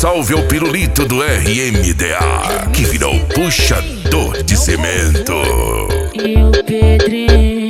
salve ao pirulito do RMDA, que virou puxador de cimento. E o Pedrinho,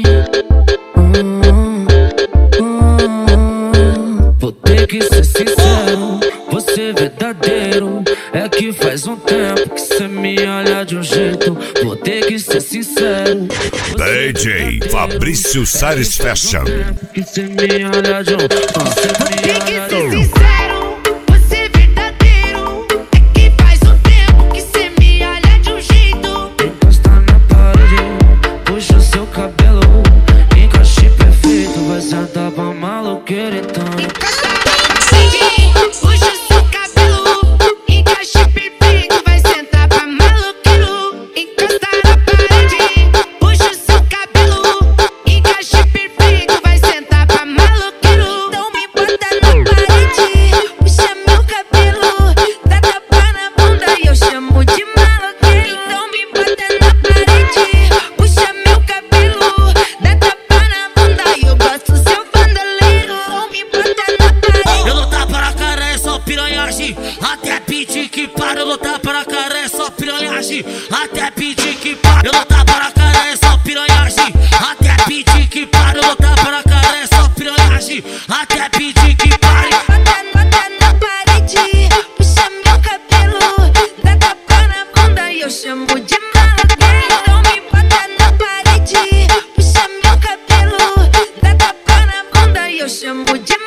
vou ter que ser sincero, vou ser verdadeiro. É que faz um tempo que cê me olha de um jeito. Vou ter que ser sincero. DJ Fabrício Salles Fashion. Que cê me olha de um jeito. Vou ter que ser sincero, vou ser verdadeiro. É que faz um tempo que cê me olha de um jeito. Encosta na parede, puxa o seu cabelo. Encaixe perfeito, vai sentar pra maloqueira então. Encosta na parede, puxa o seu cabelo. Encaixe perfeito, vai sentar pra maloqueiro. Encosta na parede, puxa o seu cabelo. Encaixe perfeito, vai sentar pra maloqueiro. Então me bota na parede, puxa meu cabelo. Dá tapa na bunda e eu chamo de maloqueiro. Então me bota na parede, puxa meu cabelo. Dá tapa na bunda e eu gosto seu bandaleiro. Então me bota na parede. Eu lutar para a cara é só piranhagem. Até pinte que para. Eu lutar para a cara é só piranhagem. Até pinte que para. Eu lutar para a cara é só piranhagem. Até pinte que para. Eu lutar para a cara é só piranhagem. Até pinte que pare. Bota na parede, puxa meu cabelo. Dá tapa na bunda e eu chamo de maloqueiro. Então me bota na parede, puxa meu cabelo. Dá tapa na bunda e eu chamo de maloqueiro.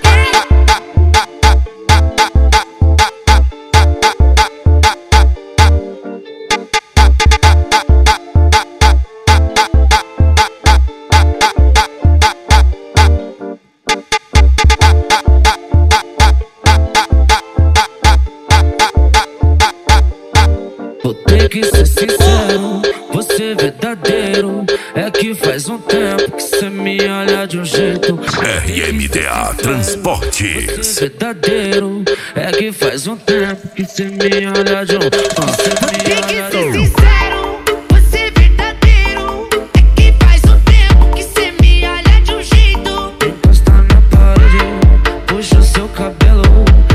Vou ter que ser sincero, vou ser verdadeiro. É que faz um tempo que cê me olha de um jeito. RMDA Transportes. Verdadeiro, é que faz um tempo que cê me olha de um jeito. Tem que ser sincero, vou ser verdadeiro. É que faz um tempo que cê me olha de um jeito. Encosta na parede, puxa o seu cabelo.